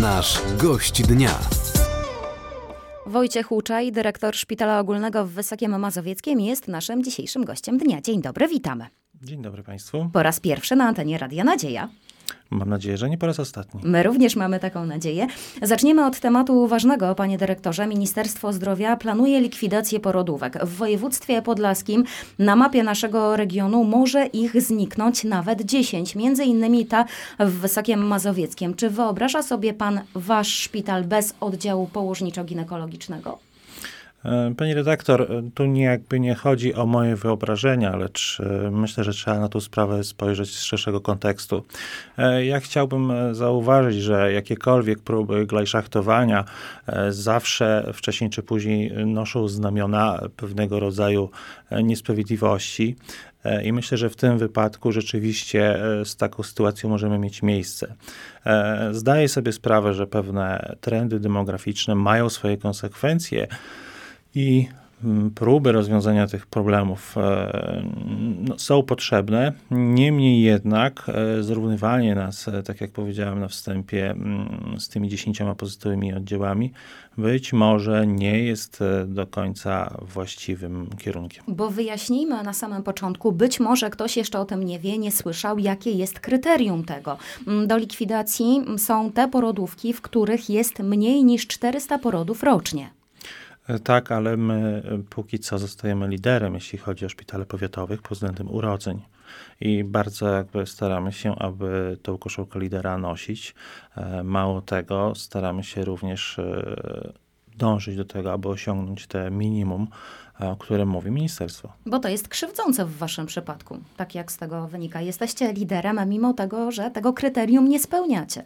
Nasz gość dnia. Wojciech Łuczaj, dyrektor Szpitala Ogólnego w Wysokiem Mazowieckiem, jest naszym dzisiejszym gościem dnia. Dzień dobry, witamy. Dzień dobry Państwu. Po raz pierwszy na antenie Radia Nadzieja. Mam nadzieję, że nie po raz ostatni. My również mamy taką nadzieję. Zaczniemy od tematu ważnego, panie dyrektorze. Ministerstwo Zdrowia planuje likwidację porodówek. W województwie podlaskim na mapie naszego regionu może ich zniknąć nawet 10. Między innymi ta w Wysokiem Mazowieckiem. Czy wyobraża sobie pan wasz szpital bez oddziału położniczo-ginekologicznego? Pani redaktor, tu nie chodzi o moje wyobrażenia, lecz myślę, że trzeba na tą sprawę spojrzeć z szerszego kontekstu. Ja chciałbym zauważyć, że jakiekolwiek próby glajszachtowania zawsze wcześniej czy później noszą znamiona pewnego rodzaju niesprawiedliwości. I myślę, że w tym wypadku rzeczywiście z taką sytuacją możemy mieć miejsce. Zdaję sobie sprawę, że pewne trendy demograficzne mają swoje konsekwencje, i próby rozwiązania tych problemów są potrzebne. Niemniej jednak zrównywanie nas, tak jak powiedziałem na wstępie, z tymi 10 pozostałymi oddziałami być może nie jest do końca właściwym kierunkiem. Bo wyjaśnijmy na samym początku, być może ktoś jeszcze o tym nie wie, nie słyszał, jakie jest kryterium tego. Do likwidacji są te porodówki, w których jest mniej niż 400 porodów rocznie. Tak, ale my póki co zostajemy liderem, jeśli chodzi o szpitale powiatowych pod względem urodzeń. I bardzo staramy się, aby tą koszulkę lidera nosić. Mało tego, staramy się również dążyć do tego, aby osiągnąć te minimum, o którym mówi ministerstwo. Bo to jest krzywdzące w waszym przypadku, tak jak z tego wynika. Jesteście liderem, a mimo tego, że tego kryterium nie spełniacie.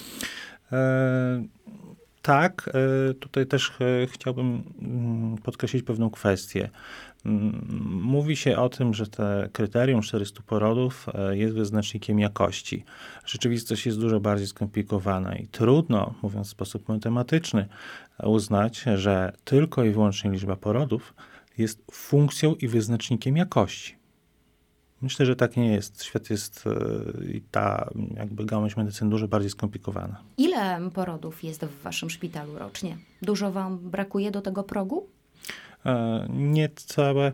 Tak, tutaj też chciałbym podkreślić pewną kwestię. Mówi się o tym, że te kryterium 400 porodów jest wyznacznikiem jakości. Rzeczywistość jest dużo bardziej skomplikowana i trudno, mówiąc w sposób matematyczny, uznać, że tylko i wyłącznie liczba porodów jest funkcją i wyznacznikiem jakości. Myślę, że tak nie jest. Świat jest i ta gałąź medycyny dużo bardziej skomplikowana. Ile porodów jest w waszym szpitalu rocznie? Dużo wam brakuje do tego progu? Niecałe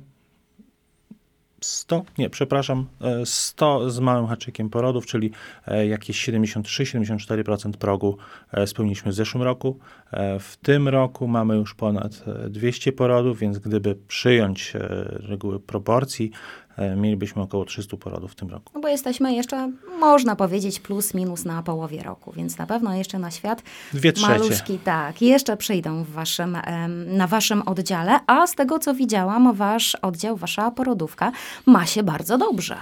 100 z małym haczykiem porodów, czyli jakieś 73-74% progu spełniliśmy w zeszłym roku. W tym roku mamy już ponad 200 porodów, więc gdyby przyjąć reguły proporcji, mielibyśmy około 300 porodów w tym roku. No bo jesteśmy jeszcze, można powiedzieć, plus minus na połowie roku, więc na pewno jeszcze na świat 2/3. Maluszki, tak, jeszcze przyjdą na waszym oddziale, a z tego co widziałam, wasz oddział, wasza porodówka ma się bardzo dobrze.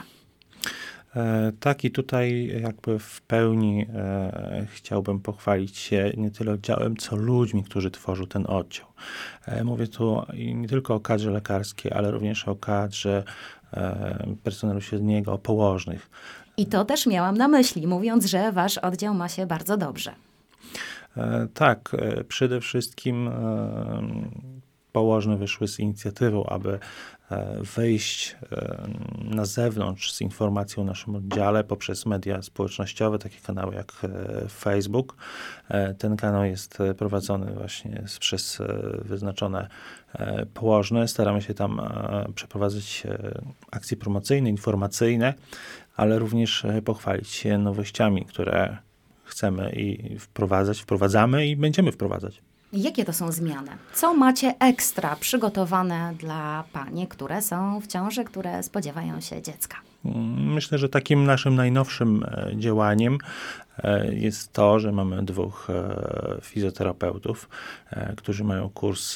Tak, i tutaj w pełni chciałbym pochwalić się nie tyle oddziałem, co ludźmi, którzy tworzą ten oddział. Mówię tu nie tylko o kadrze lekarskiej, ale również o kadrze personelu średniego, położnych. I to też miałam na myśli, mówiąc, że wasz oddział ma się bardzo dobrze. Tak, przede wszystkim położne wyszły z inicjatywą, aby wyjść na zewnątrz z informacją o naszym oddziale poprzez media społecznościowe, takie kanały jak Facebook. Ten kanał jest prowadzony właśnie przez wyznaczone położne. Staramy się tam przeprowadzać akcje promocyjne, informacyjne, ale również pochwalić się nowościami, które chcemy i wprowadzamy i będziemy wprowadzać. Jakie to są zmiany? Co macie ekstra przygotowane dla pań, które są w ciąży, które spodziewają się dziecka? Myślę, że takim naszym najnowszym działaniem jest to, że mamy 2 fizjoterapeutów, którzy mają kurs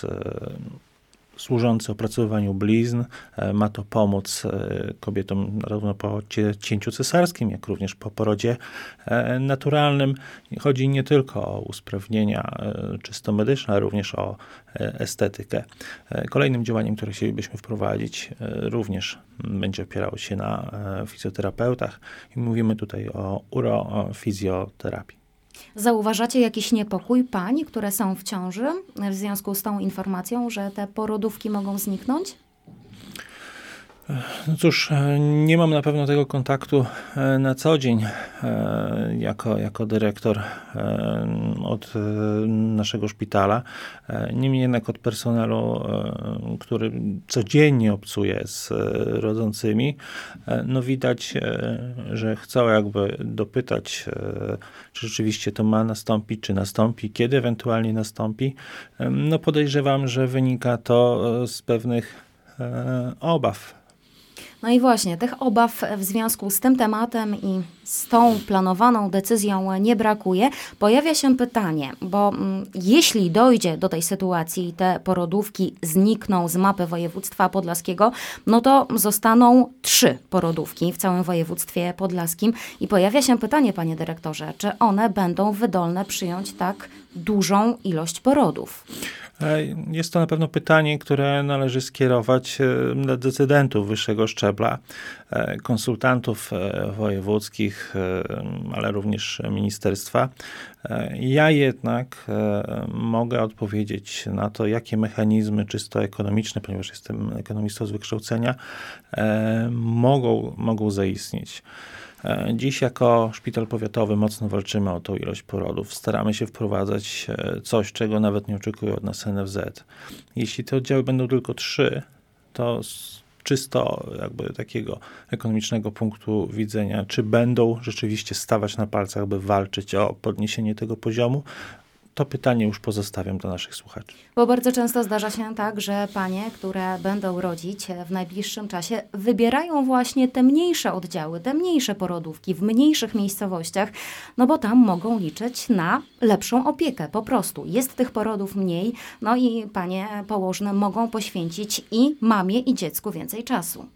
służący opracowywaniu blizn. Ma to pomóc kobietom zarówno po cięciu cesarskim, jak również po porodzie naturalnym. Chodzi nie tylko o usprawnienia czysto medyczne, ale również o estetykę. Kolejnym działaniem, które chcielibyśmy wprowadzić, również będzie opierało się na fizjoterapeutach i mówimy tutaj o urofizjoterapii. Zauważacie jakiś niepokój pań, które są w ciąży w związku z tą informacją, że te porodówki mogą zniknąć? No cóż, nie mam na pewno tego kontaktu na co dzień jako dyrektor od naszego szpitala. Niemniej jednak od personelu, który codziennie obcuje z rodzącymi, no widać, że chcą jakby dopytać, czy rzeczywiście to ma nastąpić, czy nastąpi, kiedy ewentualnie nastąpi. No podejrzewam, że wynika to z pewnych obaw. No i właśnie, tych obaw w związku z tym tematem i z tą planowaną decyzją nie brakuje. Pojawia się pytanie, bo jeśli dojdzie do tej sytuacji i te porodówki znikną z mapy województwa podlaskiego, no to zostaną 3 porodówki w całym województwie podlaskim. I pojawia się pytanie, panie dyrektorze, czy one będą wydolne przyjąć tak dużą ilość porodów? Jest to na pewno pytanie, które należy skierować do decydentów wyższego szczebla, konsultantów wojewódzkich, ale również ministerstwa. Ja jednak mogę odpowiedzieć na to, jakie mechanizmy czysto ekonomiczne, ponieważ jestem ekonomistą z wykształcenia, mogą zaistnieć. Dziś jako szpital powiatowy mocno walczymy o tą ilość porodów. Staramy się wprowadzać coś, czego nawet nie oczekuje od nas NFZ. Jeśli te oddziały będą tylko 3, to z czysto jakby takiego ekonomicznego punktu widzenia, czy będą rzeczywiście stawać na palcach, by walczyć o podniesienie tego poziomu, to pytanie już pozostawiam dla naszych słuchaczy. Bo bardzo często zdarza się tak, że panie, które będą rodzić w najbliższym czasie, wybierają właśnie te mniejsze oddziały, te mniejsze porodówki w mniejszych miejscowościach, no bo tam mogą liczyć na lepszą opiekę. Po prostu jest tych porodów mniej, no i panie położne mogą poświęcić i mamie, i dziecku więcej czasu.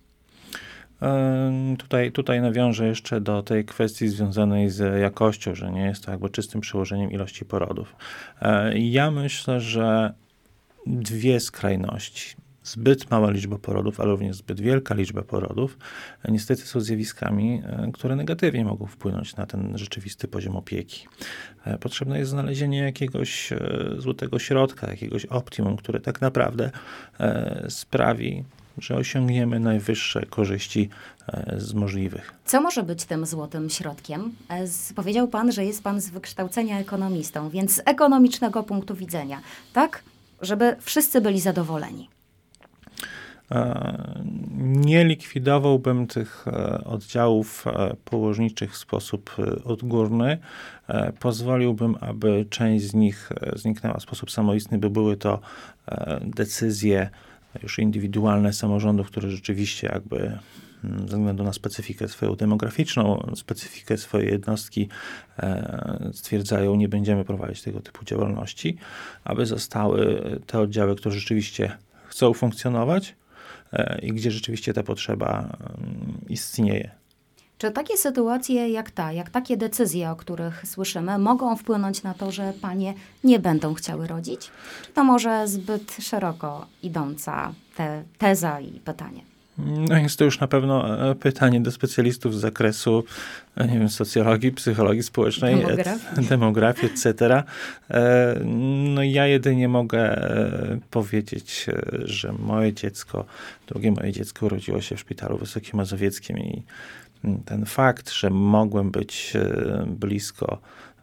Tutaj nawiążę jeszcze do tej kwestii związanej z jakością, że nie jest to jakby czystym przełożeniem ilości porodów. Ja myślę, że 2 skrajności, zbyt mała liczba porodów, ale również zbyt wielka liczba porodów, niestety są zjawiskami, które negatywnie mogą wpłynąć na ten rzeczywisty poziom opieki. Potrzebne jest znalezienie jakiegoś złotego środka, jakiegoś optimum, które tak naprawdę sprawi, że osiągniemy najwyższe korzyści z możliwych. Co może być tym złotym środkiem? Powiedział pan, że jest pan z wykształcenia ekonomistą, więc z ekonomicznego punktu widzenia, tak? Żeby wszyscy byli zadowoleni. Nie likwidowałbym tych oddziałów położniczych w sposób odgórny. Pozwoliłbym, aby część z nich zniknęła w sposób samoistny, by były to decyzje już indywidualne samorządów, które rzeczywiście jakby ze względu na specyfikę swoją demograficzną, specyfikę swojej jednostki stwierdzają, nie będziemy prowadzić tego typu działalności, aby zostały te oddziały, które rzeczywiście chcą funkcjonować i gdzie rzeczywiście ta potrzeba istnieje. Czy takie sytuacje jak takie decyzje, o których słyszymy, mogą wpłynąć na to, że panie nie będą chciały rodzić? Czy to może zbyt szeroko idąca teza i pytanie? No jest to już na pewno pytanie do specjalistów z zakresu, nie wiem, socjologii, psychologii społecznej, demografii, etc. No ja jedynie mogę powiedzieć, że drugie moje dziecko urodziło się w szpitalu Wysokim Mazowieckim i ten fakt, że mogłem być blisko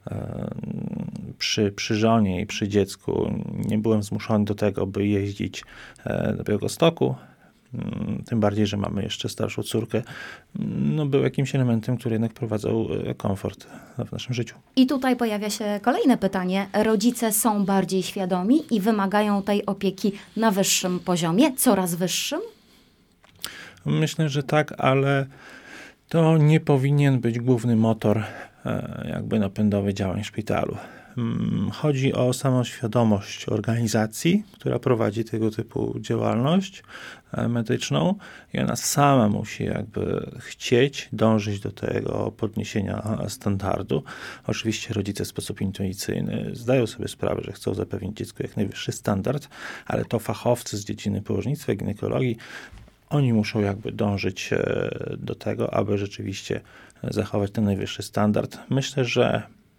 przy żonie i przy dziecku, nie byłem zmuszony do tego, by jeździć do Białegostoku, tym bardziej, że mamy jeszcze starszą córkę, no był jakimś elementem, który jednak wprowadzał komfort w naszym życiu. I tutaj pojawia się kolejne pytanie. Rodzice są bardziej świadomi i wymagają tej opieki na wyższym poziomie, coraz wyższym? Myślę, że tak, ale to nie powinien być główny motor jakby napędowy działań w szpitalu. Chodzi o samą świadomość organizacji, która prowadzi tego typu działalność medyczną i ona sama musi jakby chcieć dążyć do tego podniesienia standardu. Oczywiście rodzice w sposób intuicyjny zdają sobie sprawę, że chcą zapewnić dziecku jak najwyższy standard, ale to fachowcy z dziedziny położnictwa, ginekologii, oni muszą jakby dążyć do tego, aby rzeczywiście zachować ten najwyższy standard. Myślę, że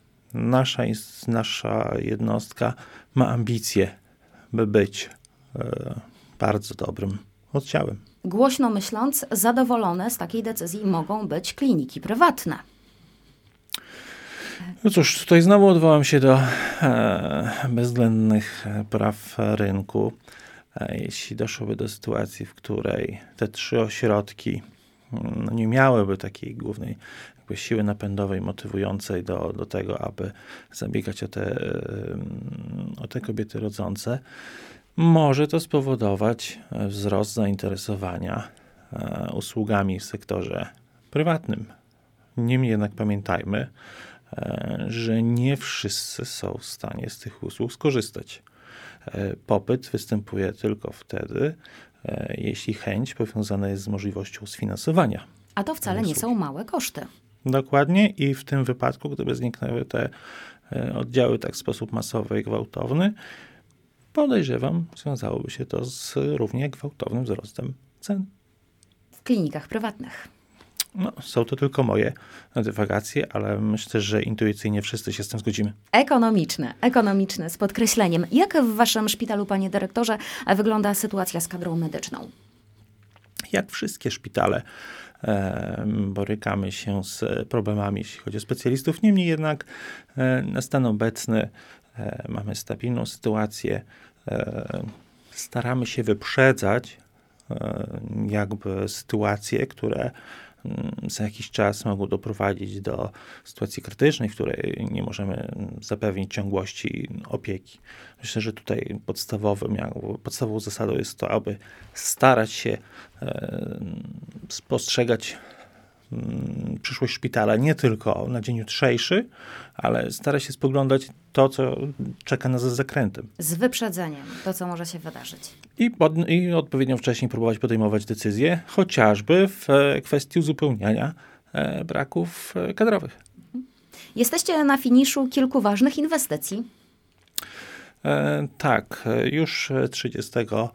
nasza jednostka ma ambicje, by być bardzo dobrym oddziałem. Głośno myśląc, zadowolone z takiej decyzji mogą być kliniki prywatne. No cóż, tutaj znowu odwołam się do bezwzględnych praw rynku. Jeśli doszłoby do sytuacji, w której te 3 ośrodki nie miałyby takiej głównej jakby siły napędowej, motywującej do tego, aby zabiegać o te kobiety rodzące, może to spowodować wzrost zainteresowania usługami w sektorze prywatnym. Niemniej jednak pamiętajmy, że nie wszyscy są w stanie z tych usług skorzystać. Popyt występuje tylko wtedy, jeśli chęć powiązana jest z możliwością sfinansowania. A to wcale nie są małe koszty. Dokładnie i w tym wypadku, gdyby zniknęły te oddziały tak w sposób masowy i gwałtowny, podejrzewam, związałoby się to z równie gwałtownym wzrostem cen. W klinikach prywatnych. No, są to tylko moje dywagacje, ale myślę, że intuicyjnie wszyscy się z tym zgodzimy. Ekonomiczne z podkreśleniem. Jak w waszym szpitalu, panie dyrektorze, wygląda sytuacja z kadrą medyczną? Jak wszystkie szpitale borykamy się z problemami, jeśli chodzi o specjalistów. Niemniej jednak na stan obecny mamy stabilną sytuację. Staramy się wyprzedzać jakby sytuacje, które za jakiś czas mogą doprowadzić do sytuacji krytycznej, w której nie możemy zapewnić ciągłości opieki. Myślę, że tutaj podstawową zasadą jest to, aby starać się spostrzegać przyszłość szpitala nie tylko na dzień jutrzejszy, ale starać się spoglądać to, co czeka nas za zakrętem. Z wyprzedzeniem, to co może się wydarzyć. I odpowiednio wcześniej próbować podejmować decyzje, chociażby w kwestii uzupełniania braków kadrowych. Jesteście na finiszu kilku ważnych inwestycji. Tak, już 30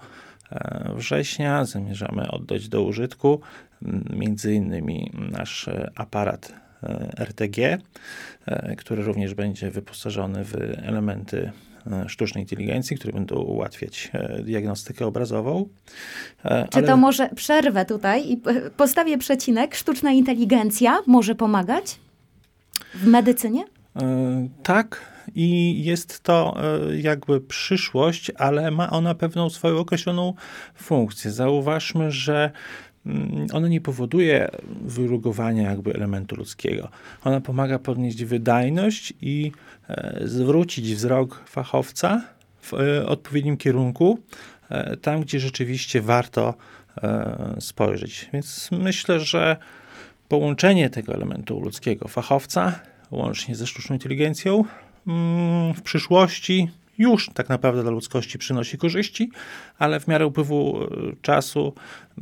września zamierzamy oddać do użytku między innymi nasz aparat RTG, który również będzie wyposażony w elementy sztucznej inteligencji, które będą ułatwiać diagnostykę obrazową. Czy to może przerwę tutaj i postawię przecinek? Sztuczna inteligencja może pomagać w medycynie? Tak. I jest to jakby przyszłość, ale ma ona pewną swoją określoną funkcję. Zauważmy, że ona nie powoduje wyrugowania jakby elementu ludzkiego. Ona pomaga podnieść wydajność i zwrócić wzrok fachowca w odpowiednim kierunku, tam gdzie rzeczywiście warto spojrzeć. Więc myślę, że połączenie tego elementu ludzkiego fachowca łącznie ze sztuczną inteligencją w przyszłości już tak naprawdę dla ludzkości przynosi korzyści, ale w miarę upływu czasu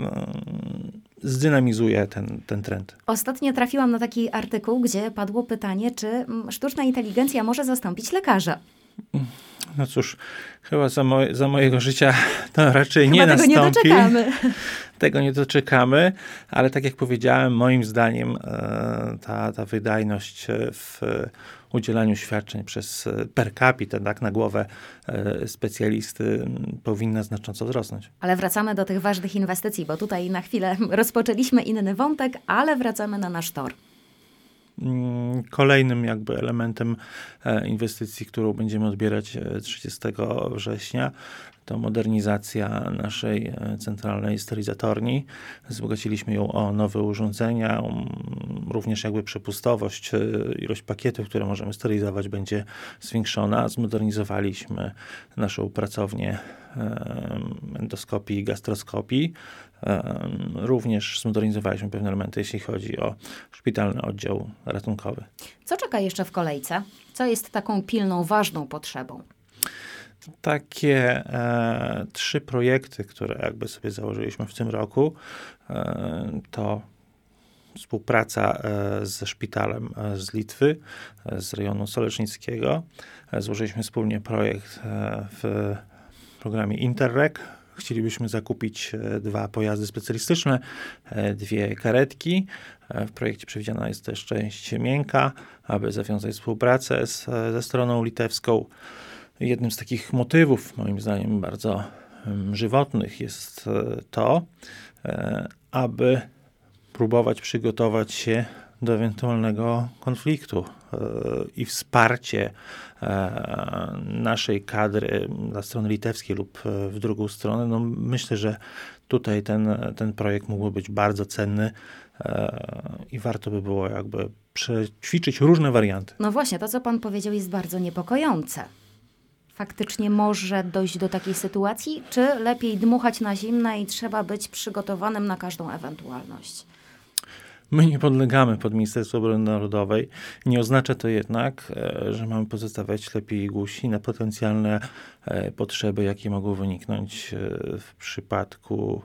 zdynamizuje ten trend. Ostatnio trafiłam na taki artykuł, gdzie padło pytanie, czy sztuczna inteligencja może zastąpić lekarza. No cóż, chyba za mojego życia to raczej chyba nie nastąpi. Tego nie doczekamy. Tego nie doczekamy, ale tak jak powiedziałem, moim zdaniem ta wydajność w udzielaniu świadczeń per capita, tak, na głowę specjalisty powinna znacząco wzrosnąć. Ale wracamy do tych ważnych inwestycji, bo tutaj na chwilę rozpoczęliśmy inny wątek, ale wracamy na nasz tor. Kolejnym jakby elementem inwestycji, którą będziemy odbierać 30 września, to modernizacja naszej centralnej sterylizatorni. Wzbogaciliśmy ją o nowe urządzenia, również jakby przepustowość, ilość pakietów, które możemy sterylizować, będzie zwiększona. Zmodernizowaliśmy naszą pracownię endoskopii i gastroskopii. Również zmodernizowaliśmy pewne elementy, jeśli chodzi o szpitalny oddział ratunkowy. Co czeka jeszcze w kolejce? Co jest taką pilną, ważną potrzebą? Takie 3 projekty, które jakby sobie założyliśmy w tym roku, to współpraca ze szpitalem z Litwy, z rejonu Solecznickiego. Złożyliśmy wspólnie projekt w programie Interreg. Chcielibyśmy zakupić 2 pojazdy specjalistyczne, 2 karetki. W projekcie przewidziana jest też część miękka, aby zawiązać współpracę ze stroną litewską. Jednym z takich motywów, moim zdaniem bardzo żywotnych jest to, aby próbować przygotować się do ewentualnego konfliktu i wsparcie naszej kadry na stronę litewskiej lub w drugą stronę. No myślę, że tutaj ten projekt mógłby być bardzo cenny i warto by było jakby przećwiczyć różne warianty. No właśnie, to co pan powiedział jest bardzo niepokojące. Faktycznie może dojść do takiej sytuacji, czy lepiej dmuchać na zimne i trzeba być przygotowanym na każdą ewentualność? My nie podlegamy pod Ministerstwo Obrony Narodowej. Nie oznacza to jednak, że mamy pozostawiać ślepi i głusi na potencjalne potrzeby, jakie mogą wyniknąć w przypadku,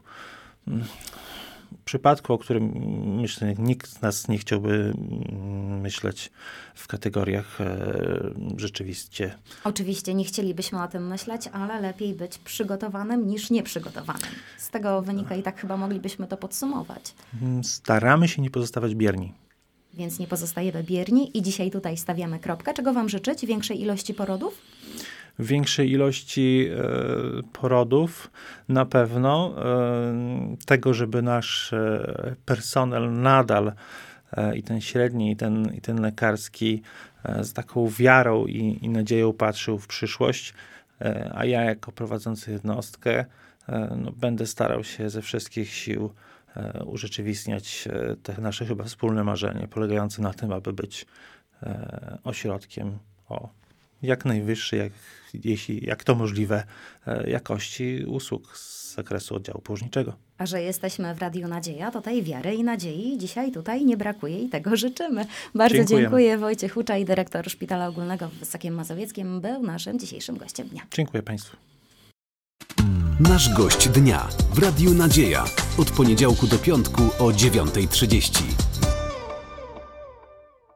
o którym myślę, nikt z nas nie chciałby myśleć w kategoriach rzeczywiście. Oczywiście nie chcielibyśmy o tym myśleć, ale lepiej być przygotowanym niż nieprzygotowanym. Z tego wynika i tak chyba moglibyśmy to podsumować. Staramy się nie pozostawać bierni. Więc nie pozostajemy bierni i dzisiaj tutaj stawiamy kropkę. Czego wam życzyć? Większej ilości porodów? Większej ilości porodów, na pewno tego, żeby nasz personel nadal i ten średni, i ten lekarski z taką wiarą i nadzieją patrzył w przyszłość, a ja jako prowadzący jednostkę będę starał się ze wszystkich sił urzeczywistniać te nasze chyba wspólne marzenie, polegające na tym, aby być ośrodkiem o jak najwyższej, jak to możliwe, jakości usług z zakresu oddziału położniczego. A że jesteśmy w Radiu Nadzieja, to tej wiary i nadziei dzisiaj tutaj nie brakuje i tego życzymy. Bardzo dziękuję. Wojciech Huczaj, dyrektor Szpitala Ogólnego w Wysokiem Mazowieckim, był naszym dzisiejszym gościem dnia. Dziękuję Państwu. Nasz gość dnia w Radiu Nadzieja. Od poniedziałku do piątku o 9:30.